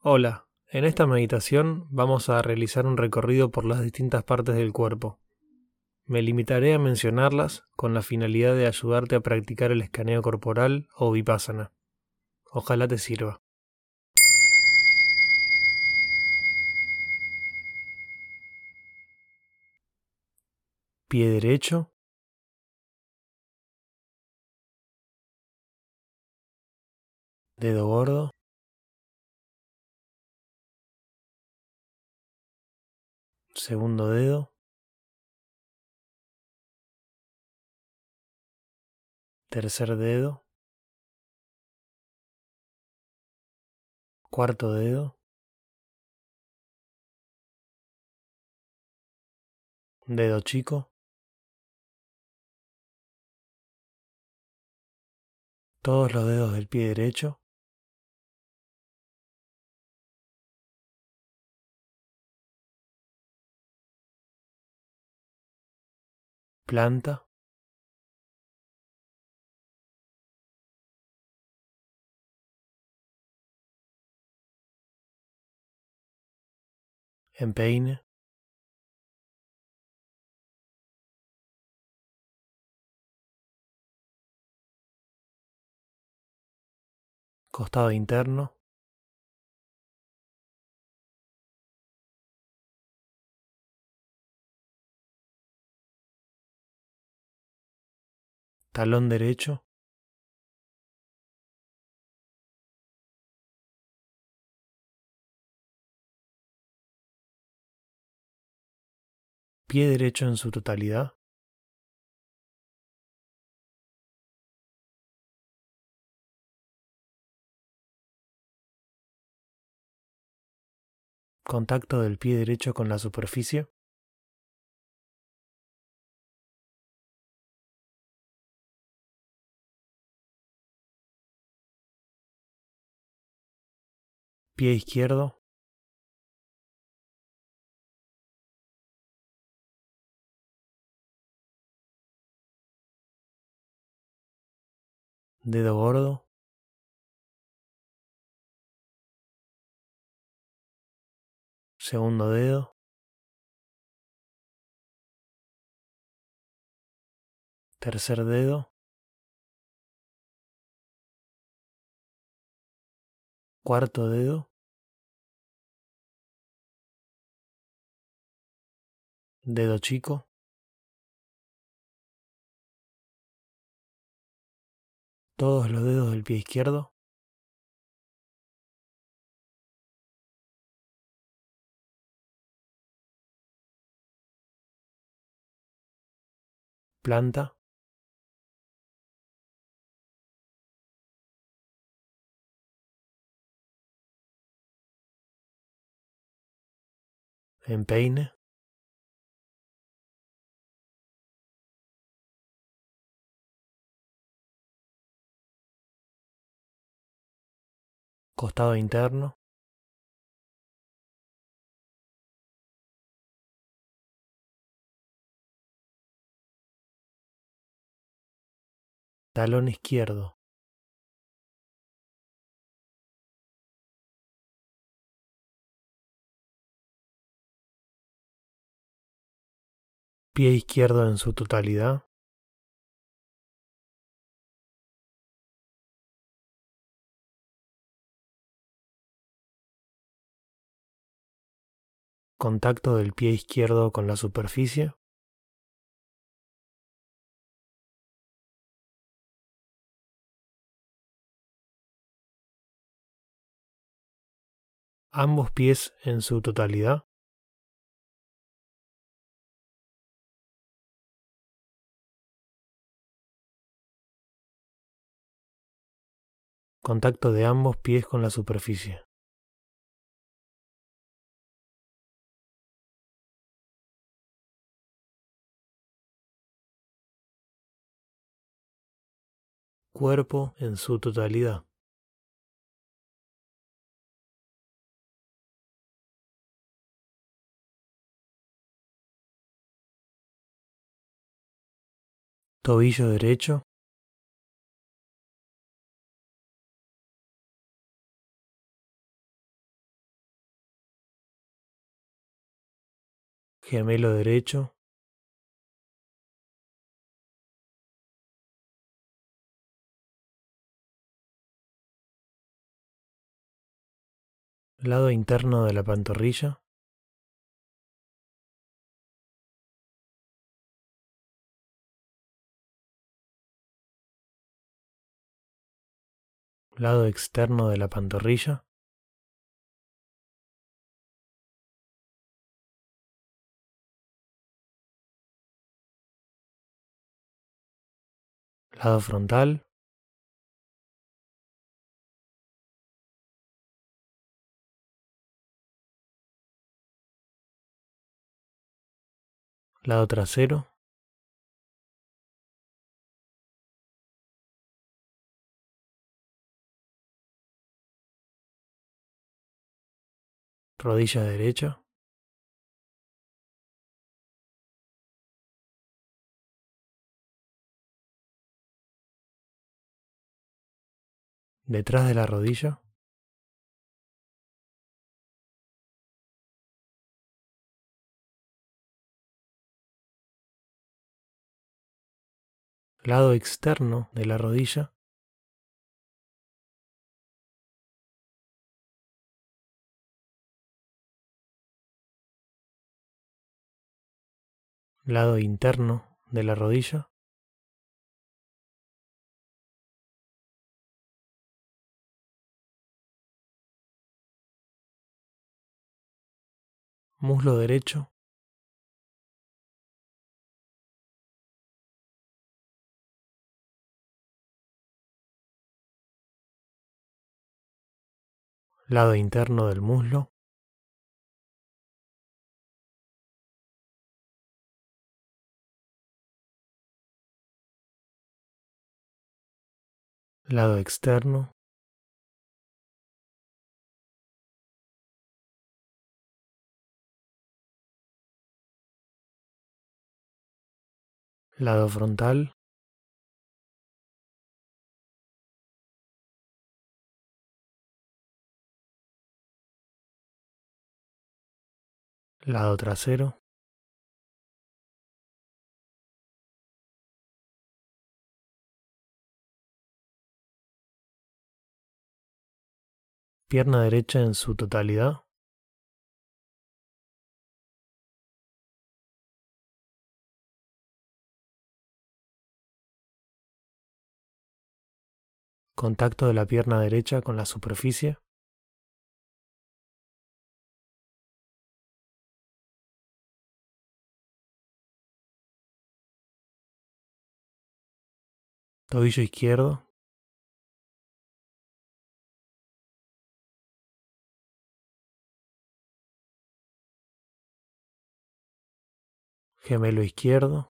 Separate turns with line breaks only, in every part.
Hola, en esta meditación vamos a realizar un recorrido por las distintas partes del cuerpo. Me limitaré a mencionarlas con la finalidad de ayudarte a practicar el escaneo corporal o vipassana. Ojalá te sirva. Pie derecho, dedo gordo, segundo dedo, tercer dedo, cuarto dedo, dedo chico, todos los dedos del pie derecho, planta, empeine, costado interno, talón derecho, pie derecho en su totalidad, contacto del pie derecho con la superficie, pie izquierdo, dedo gordo, segundo dedo, tercer dedo, cuarto dedo, dedo chico, todos los dedos del pie izquierdo, planta, empeine, costado interno, talón izquierdo, pie izquierdo en su totalidad, contacto del pie izquierdo con la superficie, ambos pies en su totalidad, contacto de ambos pies con la superficie, cuerpo en su totalidad, tobillo derecho, gemelo derecho, lado interno de la pantorrilla, lado externo de la pantorrilla, lado frontal, lado trasero, rodilla derecha, detrás de la rodilla, lado externo de la rodilla, lado interno de la rodilla, muslo derecho, lado interno del muslo, lado externo, lado frontal, lado trasero, pierna derecha en su totalidad, contacto de la pierna derecha con la superficie, tobillo izquierdo, gemelo izquierdo,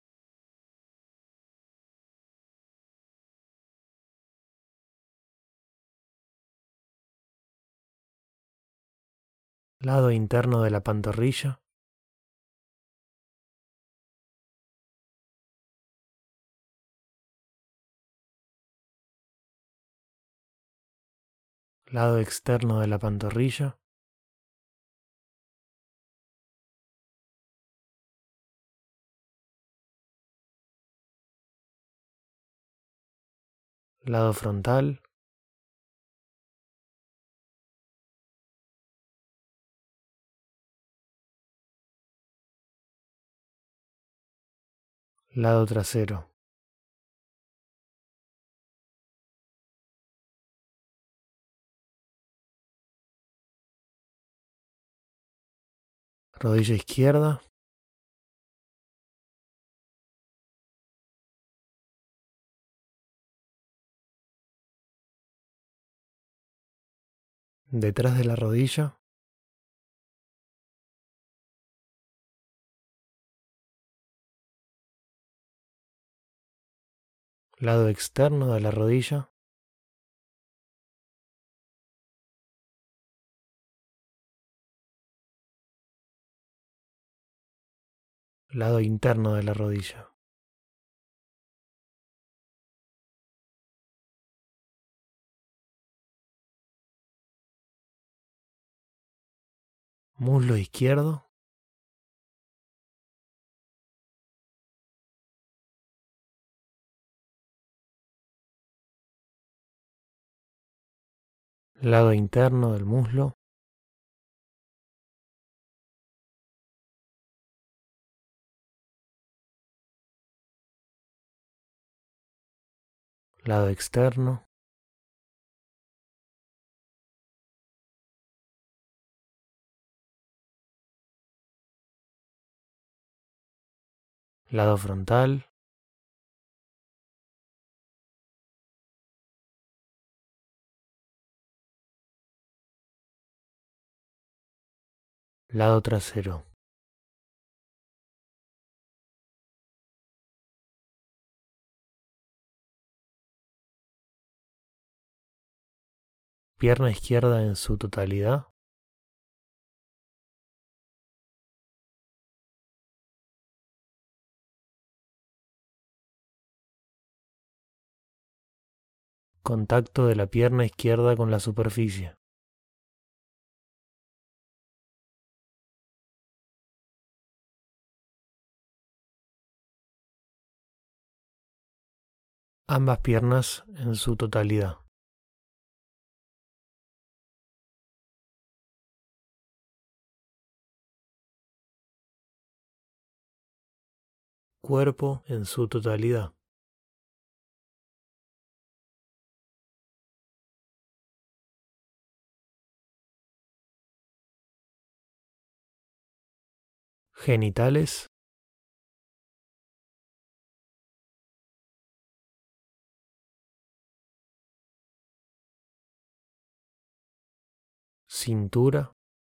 lado interno de la pantorrilla, lado externo de la pantorrilla, lado frontal, lado trasero, rodilla izquierda, detrás de la rodilla, lado externo de la rodilla, lado interno de la rodilla, muslo izquierdo, lado interno del muslo, lado externo, lado frontal, lado trasero. Pierna izquierda en su totalidad, contacto de la pierna izquierda con la superficie. Ambas piernas en su totalidad. Cuerpo en su totalidad. Genitales, cintura,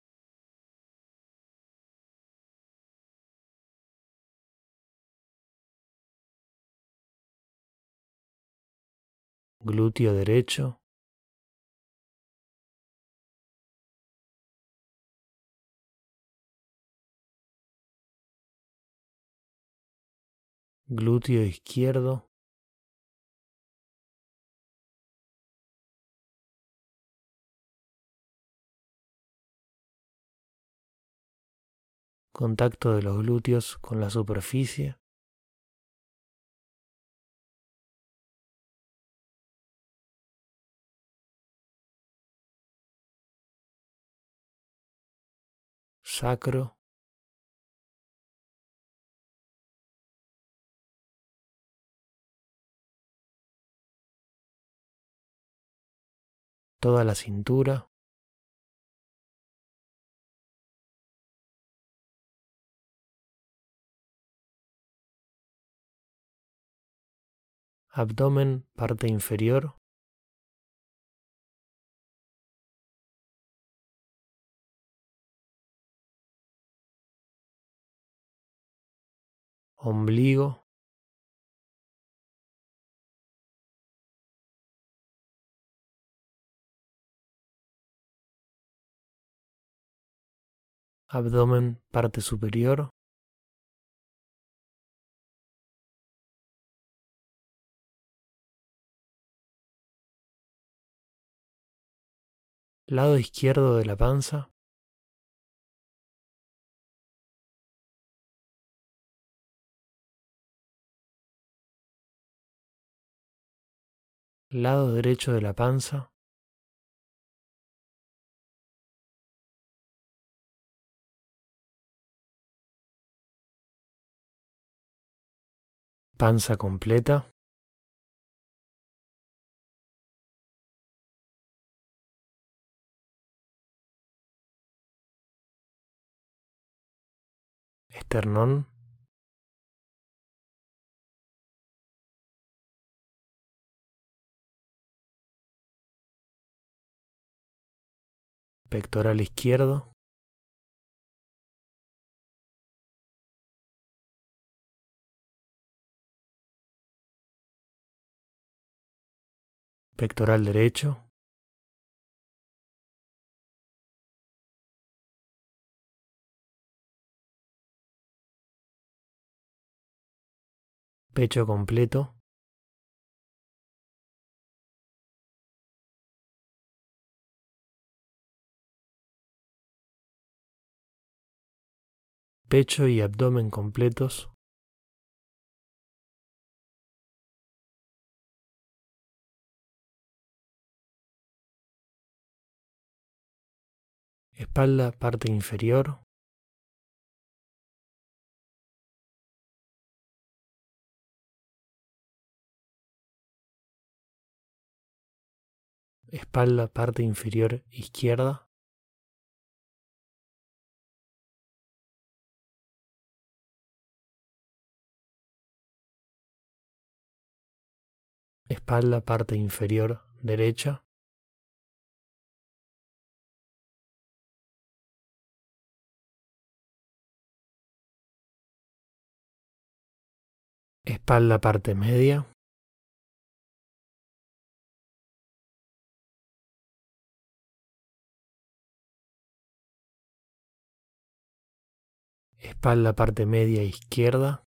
glúteo derecho, glúteo izquierdo, contacto de los glúteos con la superficie, sacro, toda la cintura, abdomen, parte inferior, ombligo, abdomen, parte superior, lado izquierdo de la panza, lado derecho de la panza, panza completa, esternón, pectoral izquierdo, pectoral derecho, pecho completo, pecho y abdomen completos, espalda, parte inferior, espalda, parte inferior izquierda, espalda, parte inferior derecha, espalda, parte media, espalda, parte media izquierda,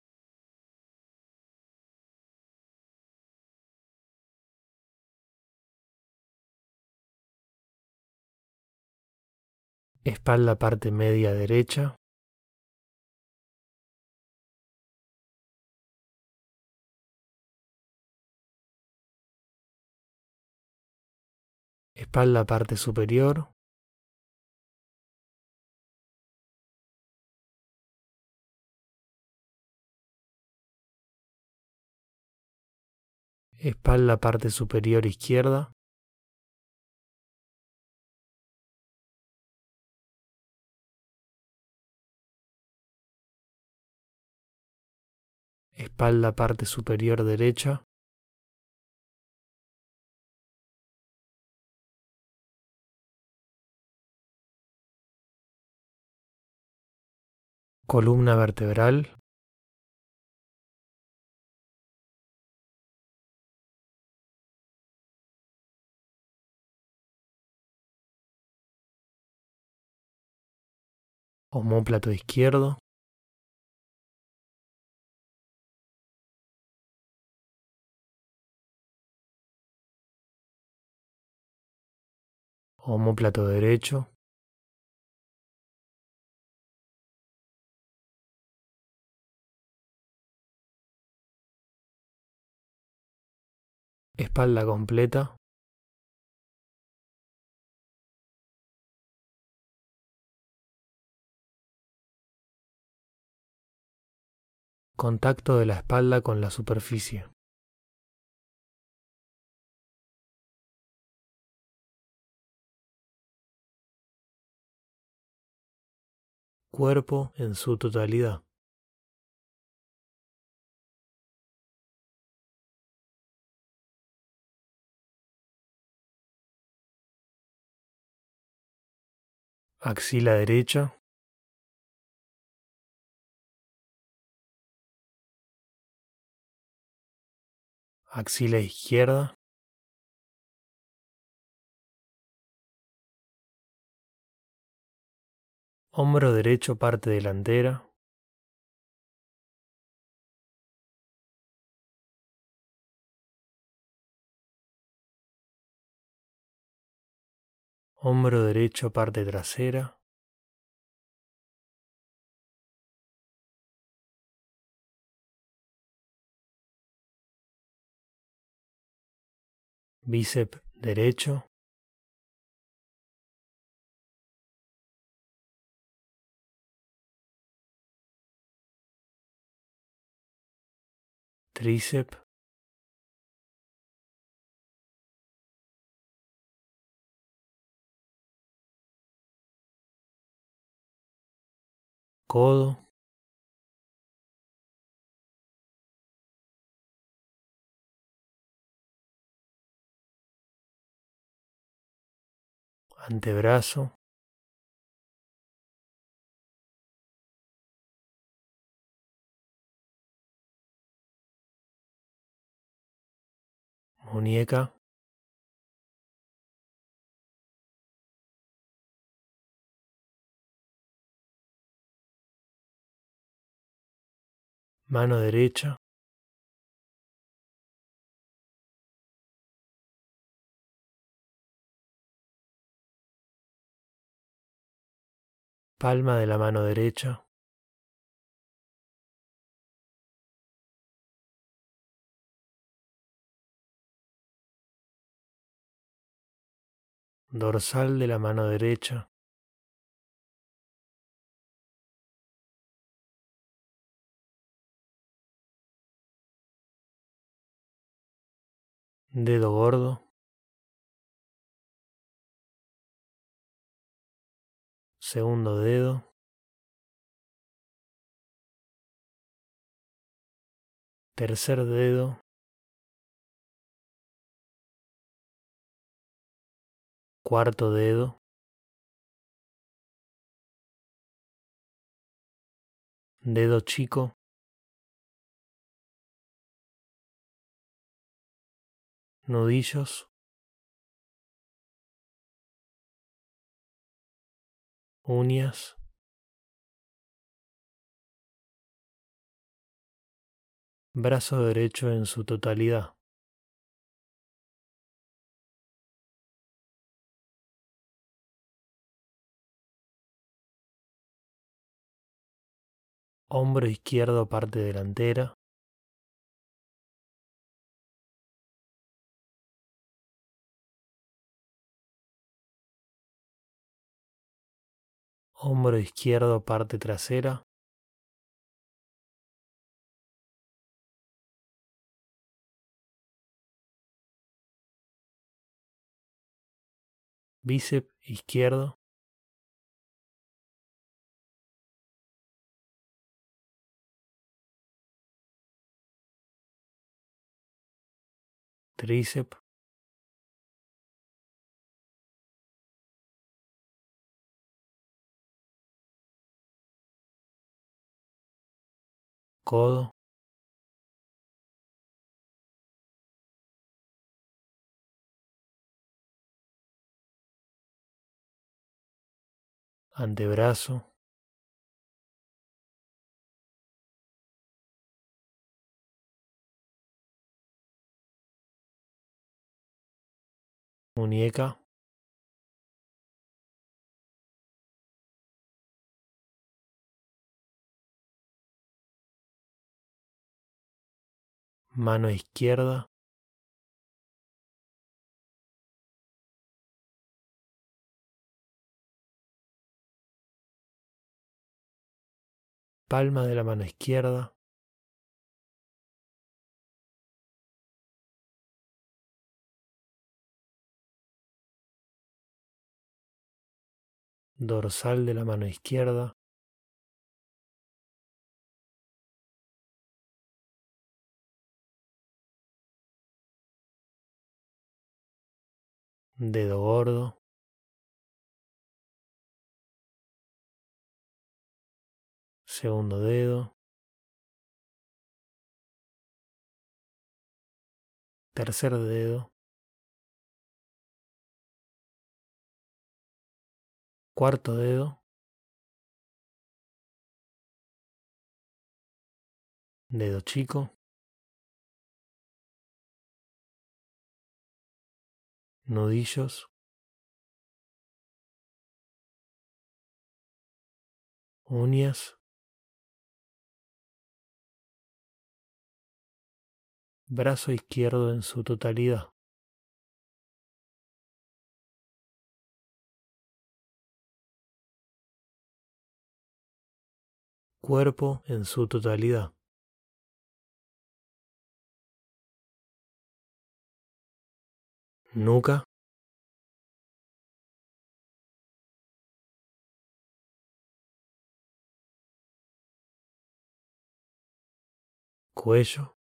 espalda, parte media derecha, espalda, parte superior, espalda, parte superior izquierda, espalda, parte superior derecha, columna vertebral, omóplato izquierdo, omóplato derecho, espalda completa, contacto de la espalda con la superficie, cuerpo en su totalidad, axila derecha, axila izquierda, hombro derecho, parte delantera, hombro derecho, parte trasera, bíceps derecho, tríceps, codo, antebrazo, muñeca, mano derecha, palma de la mano derecha, dorsal de la mano derecha, dedo gordo, segundo dedo, tercer dedo, cuarto dedo, dedo chico, nudillos, uñas, brazo derecho en su totalidad, hombro izquierdo parte delantera, hombro izquierdo parte trasera, bíceps izquierdo, tríceps, codo, antebrazo, muñeca, mano izquierda, palma de la mano izquierda, dorsal de la mano izquierda, dedo gordo, segundo dedo, tercer dedo, cuarto dedo, dedo chico, nudillos, uñas, brazo izquierdo en su totalidad, cuerpo en su totalidad, nuca, cuello,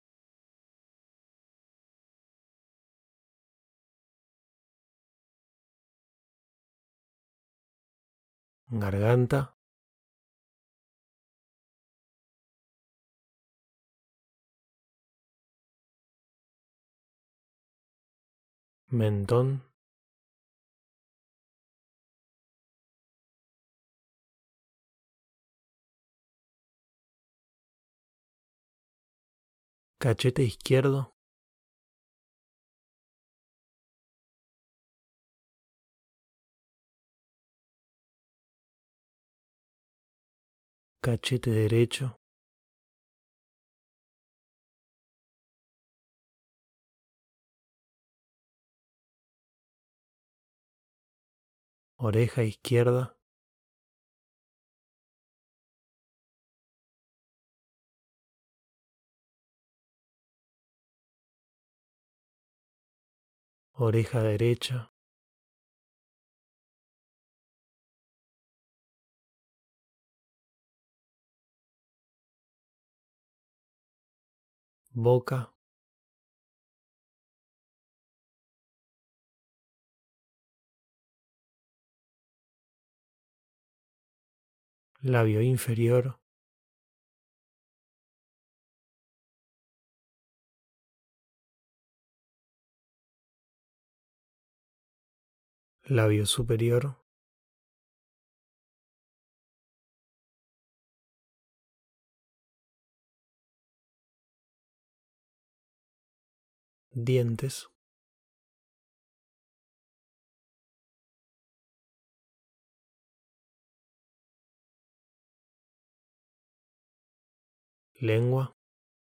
garganta, mentón, cachete izquierdo, cachete derecho, oreja izquierda, oreja derecha, boca, labio inferior, labio superior, dientes, lengua,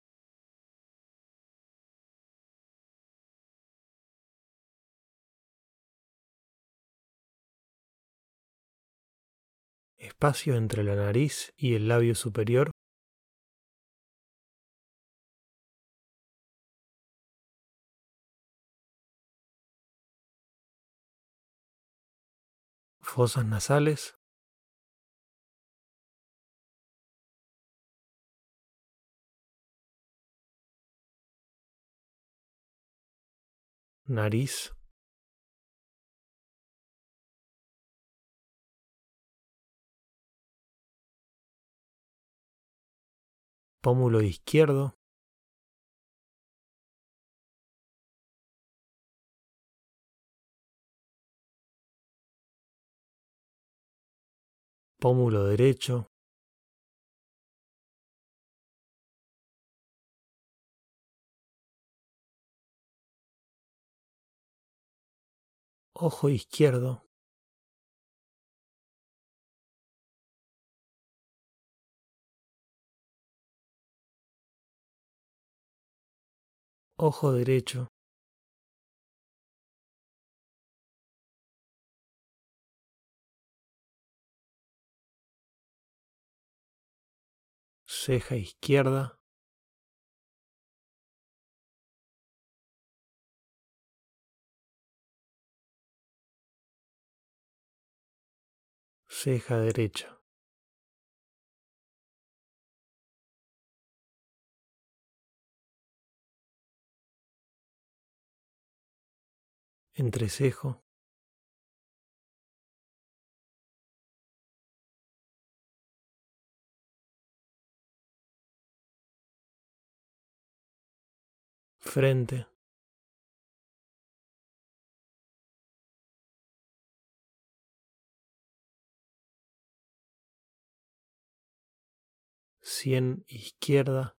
espacio entre la nariz y el labio superior, fosas nasales, nariz, pómulo izquierdo, pómulo derecho, ojo izquierdo, ojo derecho, ceja izquierda, ceja derecha, entrecejo, frente, sien izquierda,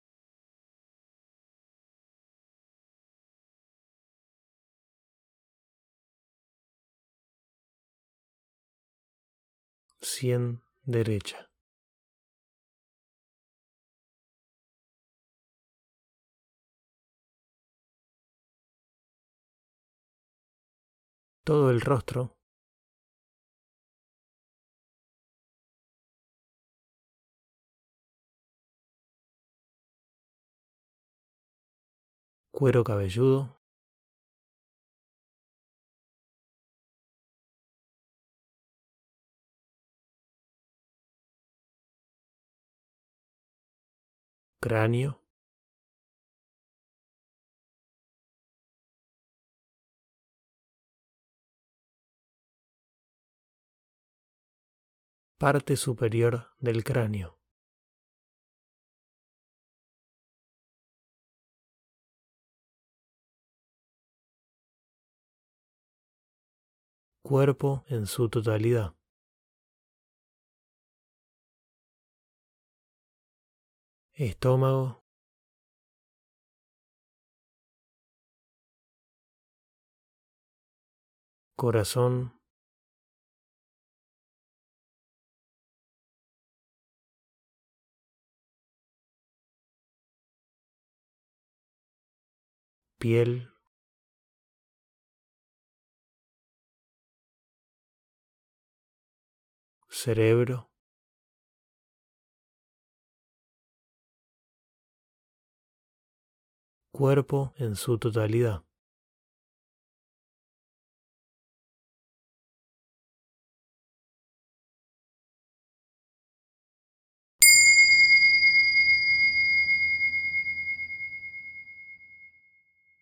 sien derecha, todo el rostro, cuero cabelludo, cráneo, parte superior del cráneo, cuerpo en su totalidad, estómago, corazón, piel, cerebro, cuerpo en su totalidad.